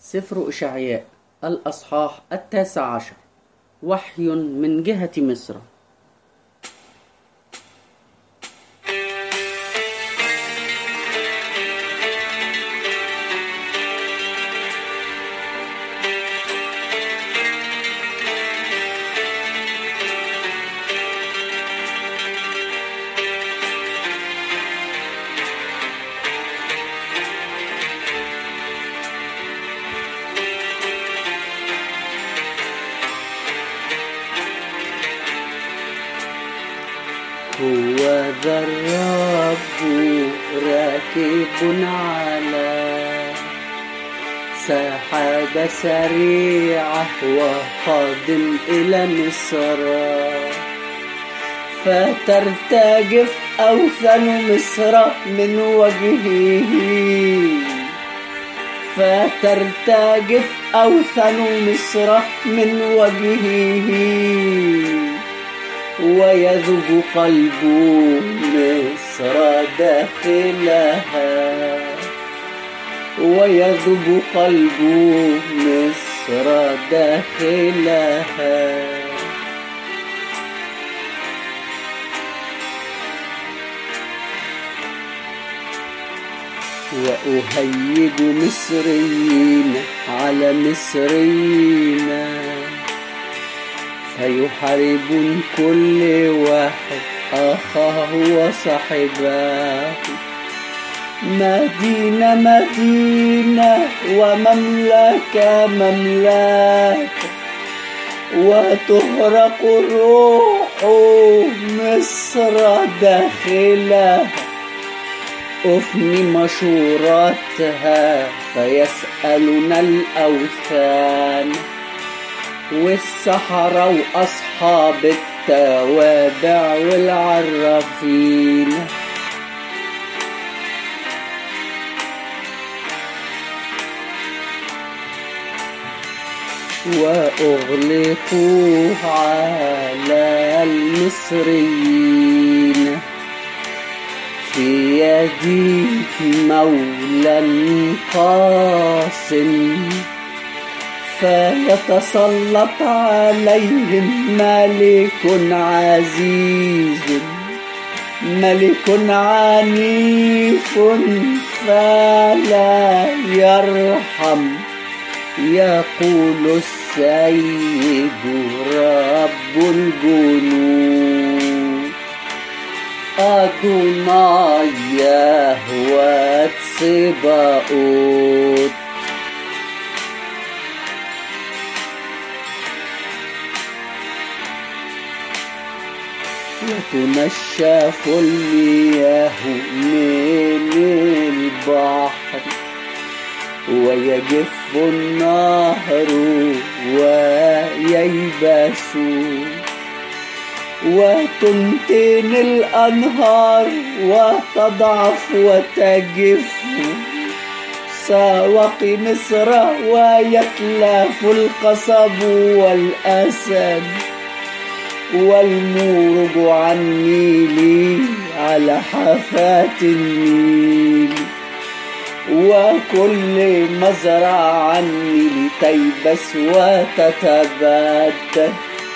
سفر إشعياء الأصحاح 19. وحي من جهة مصر. هو ذا الرب راكب على سحابة سريعة وقادم إلى مصر، فترتجف أوثان مصر من وجهه، فترتجف أوثان مصر من وجهه، ويذوب قلب مصر داخلها، ويذوب قلب مصر داخلها. وأهيج مصريين على مصريين، فيحاربون كل واحد أخاه وصاحبه، مدينة مدينة ومملكة مملكة، وتغرق روح مصر داخلها. أفني مشوراتها فيسألون الأوثان، والسحرة وأصحاب التوابع والعرافين. وأغلقوا على المصريين في يدي مولى قاسم، فيتسلط عليهم ملك عزيز، ملك عنيف فلا يرحم. يقول السيد رب الجنود، أدوناي يهوه صباؤوت. وتنشف المياه من البحر، ويجف النهر وييبس، وتنتن الأنهار وتضعف وتجف. سواقي مصر ويتلف القصب والأسد، والمورج عن النيل على حافات النيل، وكل مزرعة عن النيل تيبس وتتبدد.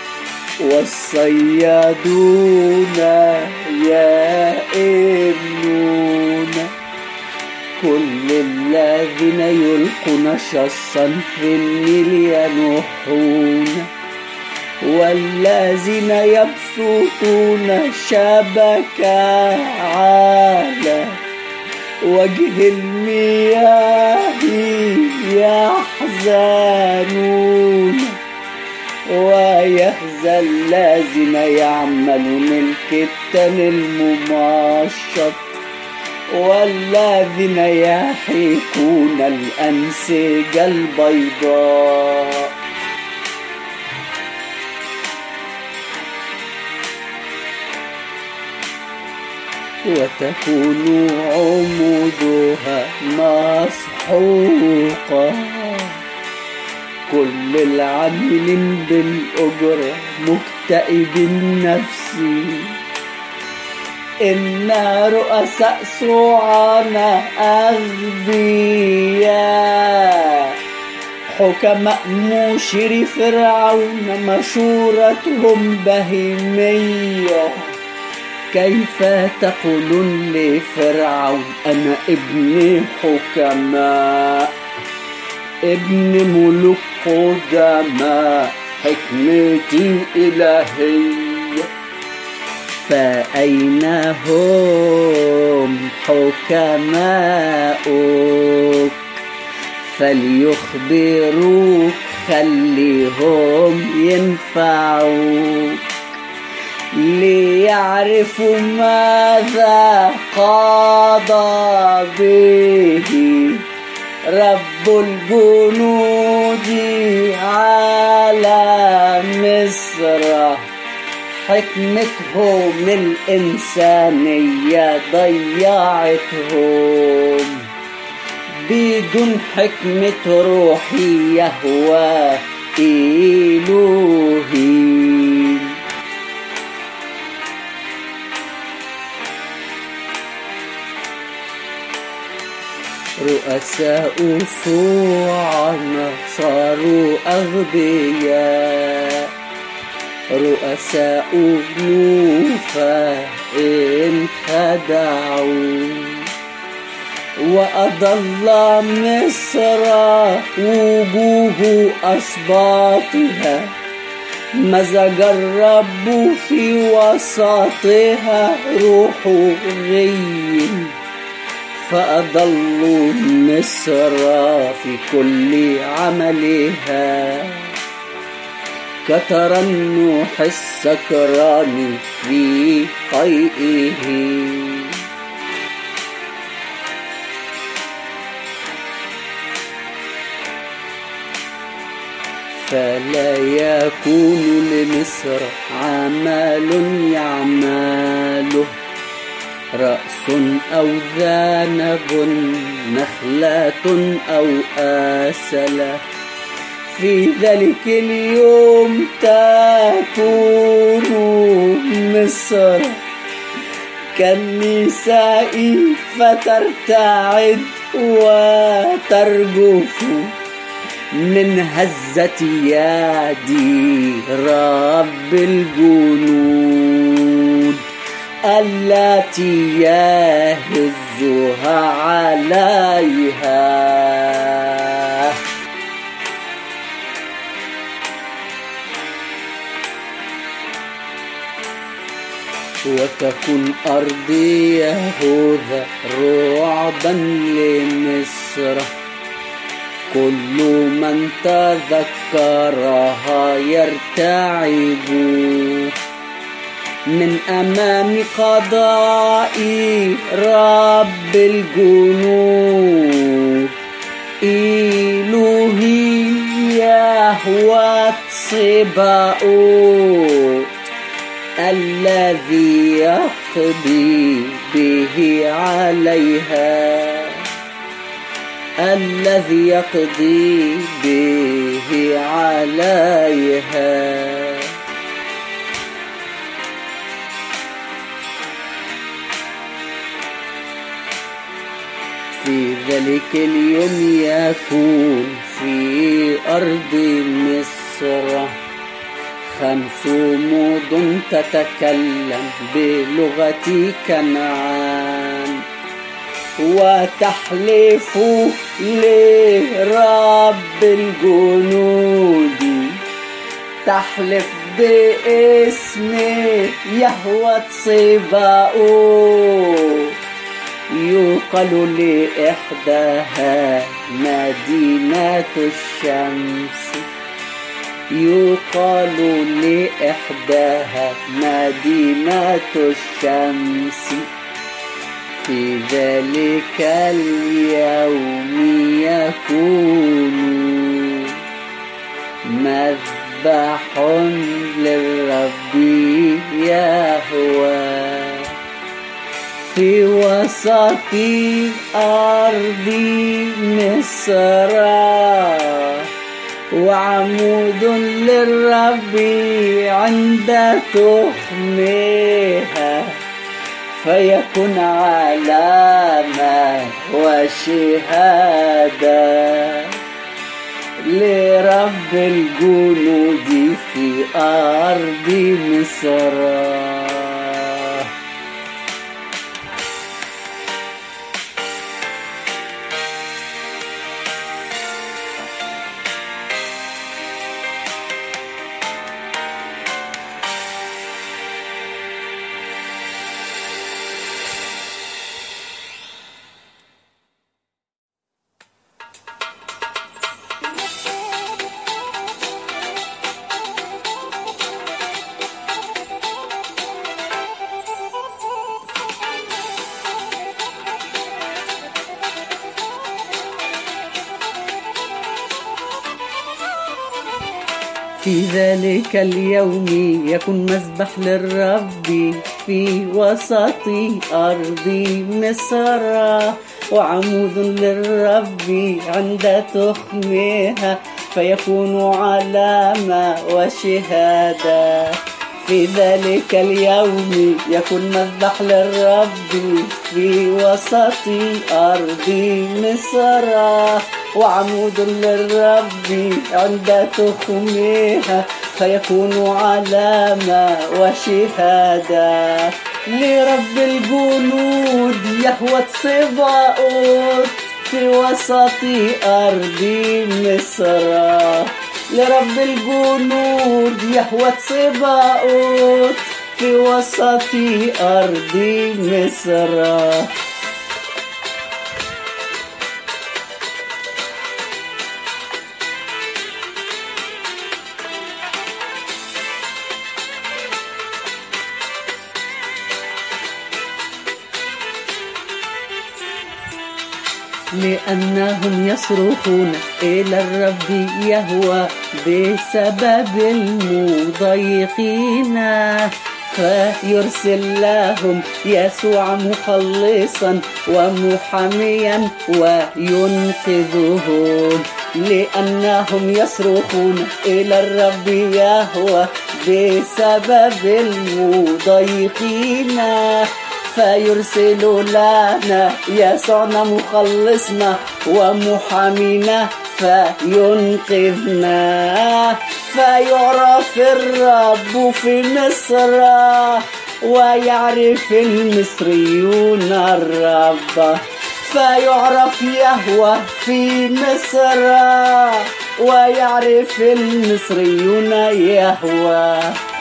والصيادون يئنون، كل الذين يلقون شصا في النيل ينوحون، والذين يبسطون شبكة على وجه المياه يحزنون. ويخزى الذين يعملون الكتان الممشط، والذين يحيكون الأنسجة البيضاء. وتكون عمودها مسحوقة، كل العاملين بالأجرة مكتئب النفس. إن رؤساء صوعنا أغبياء، حكماء مشير فرعون مشورتهم بهيمية. كيف تقولون لفرعون أنا ابن حكماء، ابن ملوك قدماء، حكمتي إلهية. فأين هم حكماؤك؟ فليخبروك، خليهم ينفعوك، ليعرفوا ماذا قضى به رب الجنود على مصر. حكمتهم الإنسانية ضيعتهم، بدون حكمة روحي يهوى إلهي. رؤساء صوعنا صاروا أغبياء، رؤساء نوفا انخدعوا، وأضل مصر وجوه أسباطها. مزج الرب في وسطها روح غي، فأضلوا مصر في كل عملها. كترنح السكران في قيئه، فلا يكون لمصر عمل يعمله، رأس أو ذنب، نخلة أو آسلة. في ذلك اليوم تكون مصر كالنساء فترتعد وترجف من هزة يد رب الجنود التي يهزها عليها. وتكون أرضي يهوذا رعبا لمصر، كل من تذكرها يرتعب من أمام قضاء رب الجنود. إلهي يهوى صباؤوت الذي يقضي به عليها، الذي يقضي به عليها. في ذلك اليوم يكون في أرض مصر 5 مدن تتكلم بلغة كنعان، وتحلف لرب الجنود، تحلف باسم يهوى صباؤوت. يقال لإحداها مدينة الشمس، يقال لإحداها مدينة الشمس. في ذلك اليوم يكون مذبح للرب يهوى في وسط أرض مصر، وعمود للرب عند تخمها، فيكون علامة وشهادة. لرب الجنود في أرض مصر. في ذلك اليوم يكون مذبح للرب في وسط أرض مصر، وعمود للرب عند تخمها فيكون علامة وشهادة. في ذلك اليوم يكون مذبح للرب في وسط أرض مصر، وعمود للرب عند تخمها فيكون علامة وشهادة. لرب الجنود يهوى صباؤوت في وسط أرض مصر. لرب الجنود يهوى صباؤوت في وسط أرض مصر. لأنهم يصرخون إلى الرب يهوى بسبب المضايقين، فيرسل لهم يسوع مخلصا ومحاميا وينقذهم. لأنهم يصرخون إلى الرب يهوى بسبب المضايقين، فيرسل لنا يسوعنا مخلصنا ومحامينا فينقذنا. فيعرف الرب في مصر ويعرف المصريون الرب. فيعرف يهوى في مصر ويعرف المصريون يهوى.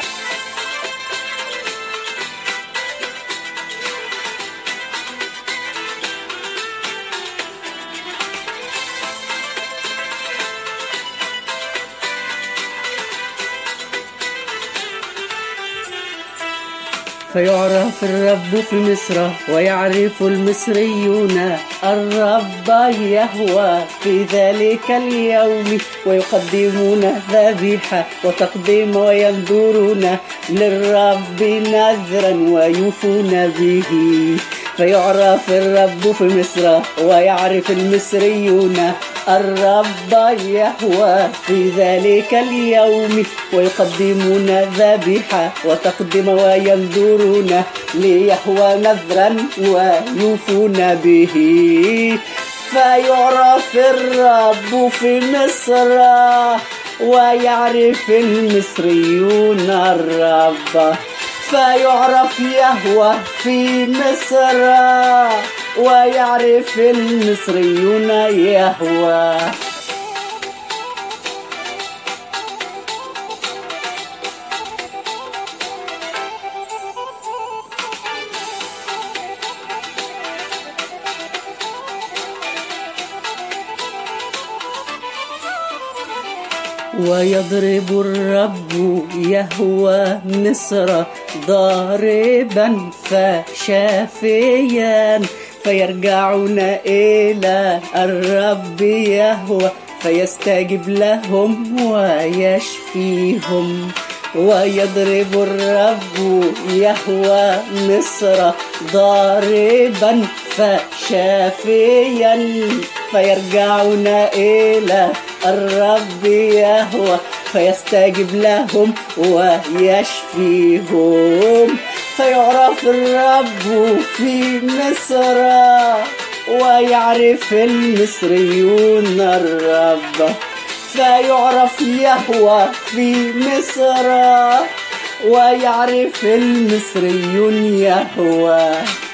فيعرف الرب في مصر ويعرف المصريون الرب يهوى في ذلك اليوم، ويقدمون ذبيحة وتقديم وينذرون للرب نذرا ويوفون به. فيعرف الرب في مصر ويعرف المصريون الرب يهوى في ذلك اليوم، ويقدمون ذبيحة وتقدم وينذرون ليهوى نذرا ويوفون به. فيعرف الرب في مصر ويعرف المصريون الرب. فيعرف يهوى في مصر ويعرف المصريون يهوى. ويضرب الرب يهوى مصر ضاربا فشافيا، فيرجعون إلى الرب يهوى فيستجيب لهم ويشفيهم. ويضرب الرب يهوى مصر ضاربا فشافيا، فيرجعون إلى الرب يهوى فيستجيب لهم ويشفيهم. فيعرف الرب في مصر ويعرف المصريون الرب. فيعرف يهوى في مصر ويعرف المصريون يهوى.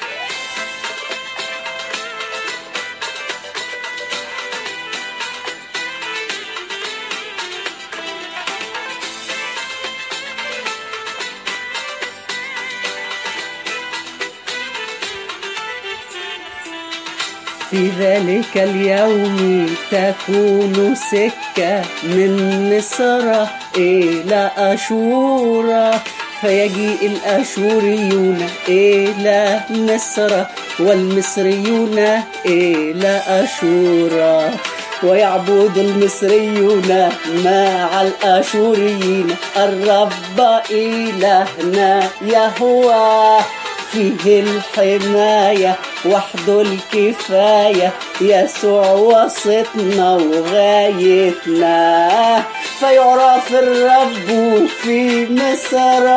في ذلك اليوم تكون سكة من مصر إلى أشور، فيجيء الأشوريون إلى مصر والمصريون إلى أشور، ويعبد المصريون مع الأشوريين الرب إلهنا يهوى. فيه الحماية وحده الكفاية، يسوع وسطنا وغايتنا. فيعرف الرب في مصر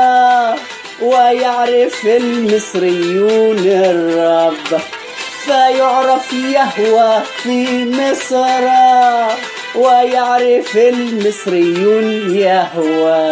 ويعرف المصريون الرب. فيعرف يهوى في مصر ويعرف المصريون يهوى.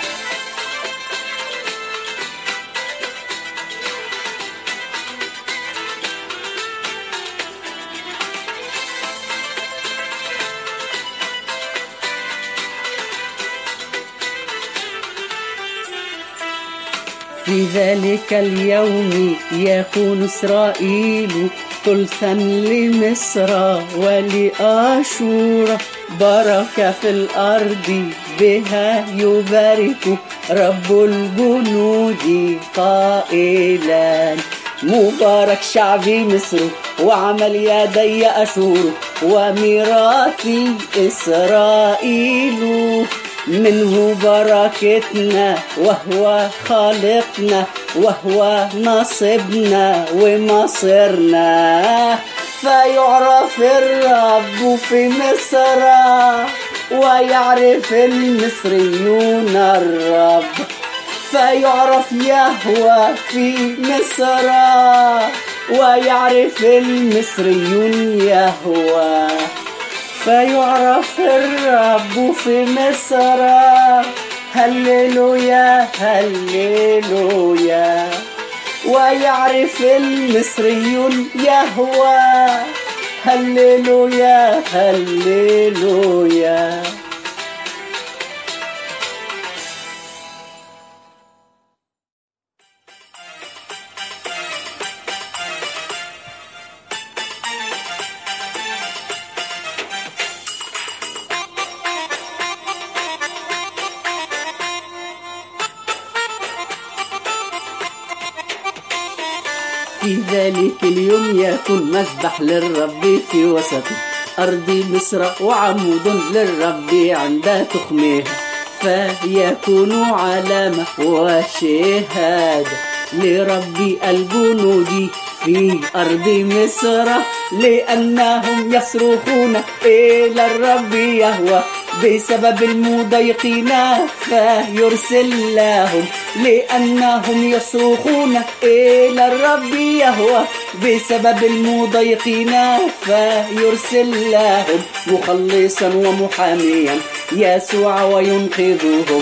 في ذلك اليوم يكون إسرائيل ثلثا لمصر ولآشور، بركة في الأرض بها يبارك رب الجنود قائلا. مبارك شعبي مصر وعمل يدي أشور، وميراثي إسرائيل. منه بركتنا وهو خالقنا وهو نصيبنا ومصيرنا. فيعرف الرب في مصر ويعرف المصريون الرب. فيعرف يهوى في مصر ويعرف المصريون يهوى. فيعرف الرب في مصر. هللويا هللويا. ويعرف المصريون يهوى. هللويا هللويا. في ذلك اليوم يكون مذبح للرب في وسطه، أرض مصر وعمود للرب عند تخمها. فيكون علامة وشهادة لرب الجنود في أرض مصر، لأنهم يصرخون إلى الرب يهوى بسبب المضايقين فيرسل لهم. لأنهم يصرخون إلى الرب يهوى بسبب المضايقين فيرسل لهم مخلصا ومحاميا يسوع وينقذهم.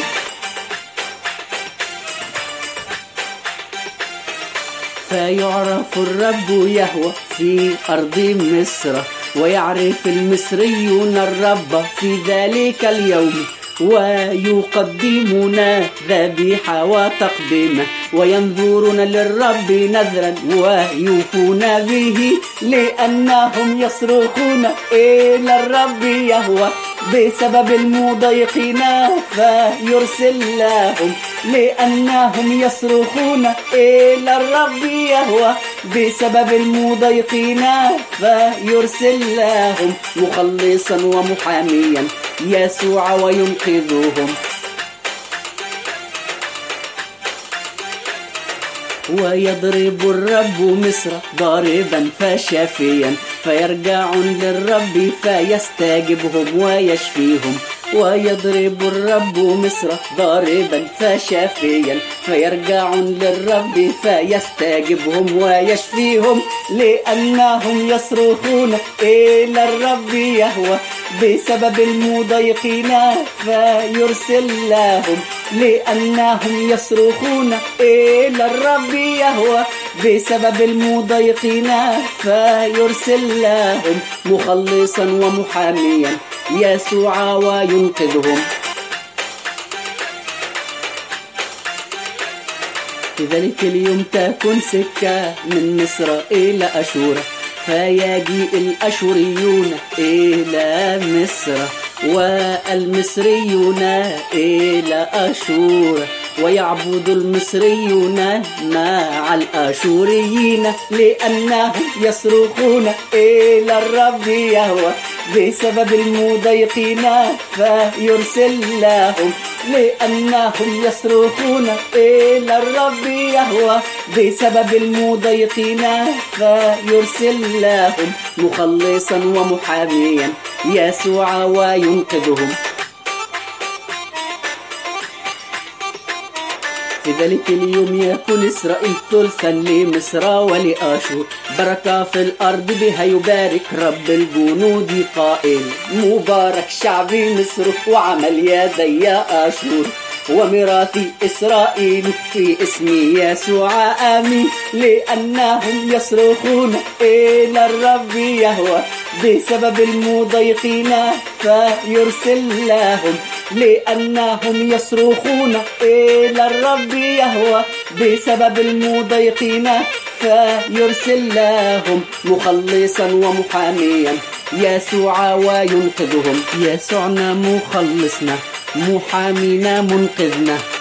فيعرف الرب يهوى في أرض مصر، ويعرف المصريون الرب في ذلك اليوم، ويقدمون ذبيحة وتقدمة، وينظرون للرب نذرا ويوفون به، لأنهم يصرخون إلى الرب يهوى بسبب المضايقين فيرسل لهم. لأنهم يصرخون إلى الرب يهوى بسبب المضايقين فيرسل لهم مخلصا ومحاميا يسوع وينقذهم. ويضرب الرب مصر ضاربا فشافيا، فيرجعون للرب فيستجبهم ويشفيهم. ويضرب الرب مصر ضاربا فشافيا، فيرجعون للرب فيستجيبهم ويشفيهم، لأنهم يصرخون إلى الرب يهوه بسبب المضايقين فيرسل لهم، لأنهم يصرخون إلى الرب يهوه بسبب المضايقين فيرسل لهم، مخلصا ومحاميا يسوع وينقذهم. في ذلك اليوم تكون سكة من مصر إلى أشور، فيجيء الأشوريون إلى مصر والمصريون إلى أشور، ويعبد المصريون مع الأشوريين، لأنهم يصرخون إلى الرب يهوه بسبب المضايقين فيرسل لهم، لأنهم يصرخون إلى الرب يهوه بسبب المضايقين فيرسل لهم، مخلصا ومحاميا يسوع وينقذهم. في ذلك اليوم يكون إسرائيل ثلثا لمصر ولآشور، بركة في الأرض بها يبارك رب الجنود قائل، مبارك شعبي مصر وعمل يدي آشور، وميراثي إسرائيل في اسم يسوع آمين، لأنهم يصرخون إلى الرب يهوه بسبب المضايقين فيرسل لهم، لأنهم يصرخون إلى الرب يهوه بسبب المضايقين فيرسل لهم، مخلصا ومحاميا يسوع وينقذهم. يسوعنا مخلصنا، محامينا منقذنا،